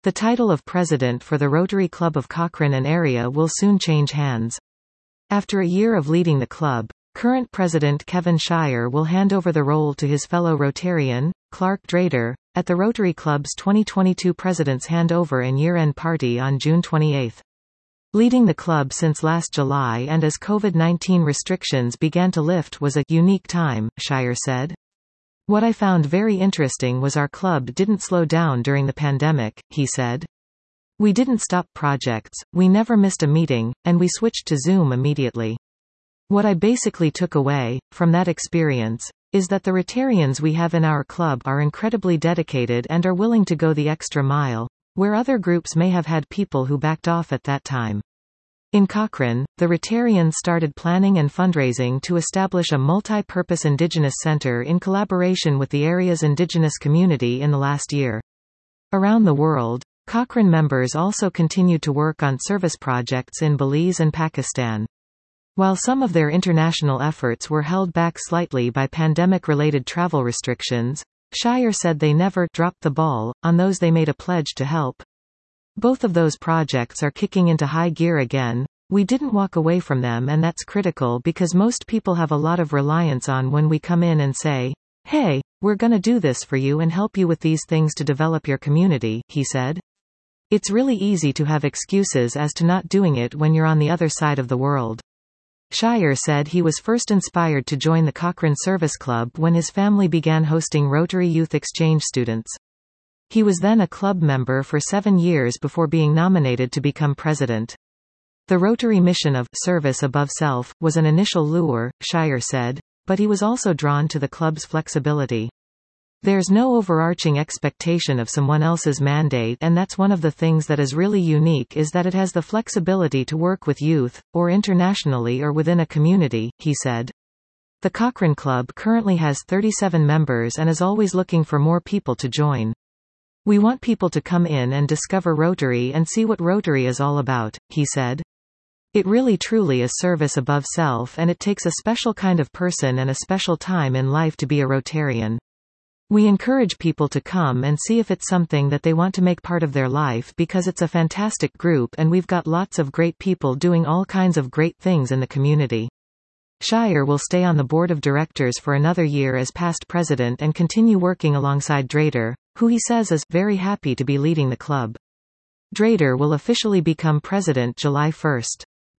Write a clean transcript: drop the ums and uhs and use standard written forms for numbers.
The title of president for the Rotary Club of Cochrane and area will soon change hands. After a year of leading the club, current president Kevin Shire will hand over the role to his fellow Rotarian, Clark Drader, at the Rotary Club's 2022 President's Handover and Year-End Party on June 28. Leading the club since last July and as COVID-19 restrictions began to lift was a unique time, Shire said. What I found very interesting was our club didn't slow down during the pandemic, he said. We didn't stop projects, we never missed a meeting, and we switched to Zoom immediately. What I basically took away, from that experience, is that the Rotarians we have in our club are incredibly dedicated and are willing to go the extra mile, where other groups may have had people who backed off at that time. In Cochrane, the Rotarians started planning and fundraising to establish a multi-purpose Indigenous center in collaboration with the area's Indigenous community in the last year. Around the world, Cochrane members also continued to work on service projects in Belize and Pakistan. While some of their international efforts were held back slightly by pandemic-related travel restrictions, Shire said they never dropped the ball on those they made a pledge to help. Both of those projects are kicking into high gear again. We didn't walk away from them, and that's critical because most people have a lot of reliance on when we come in and say, "Hey, we're gonna do this for you and help you with these things to develop your community," he said. It's really easy to have excuses as to not doing it when you're on the other side of the world. Shire said he was first inspired to join the Cochrane Service Club when his family began hosting Rotary Youth Exchange students. He was then a club member for 7 years before being nominated to become president. The Rotary mission of service above self was an initial lure, Shire said, but he was also drawn to the club's flexibility. There's no overarching expectation of someone else's mandate, and that's one of the things that is really unique is that it has the flexibility to work with youth, or internationally or within a community, he said. The Cochrane Club currently has 37 members and is always looking for more people to join. We want people to come in and discover Rotary and see what Rotary is all about, he said. It really truly is service above self, and it takes a special kind of person and a special time in life to be a Rotarian. We encourage people to come and see if it's something that they want to make part of their life because it's a fantastic group and we've got lots of great people doing all kinds of great things in the community. Shire will stay on the board of directors for another year as past president and continue working alongside Drader, who he says is very happy to be leading the club. Drader will officially become president July 1.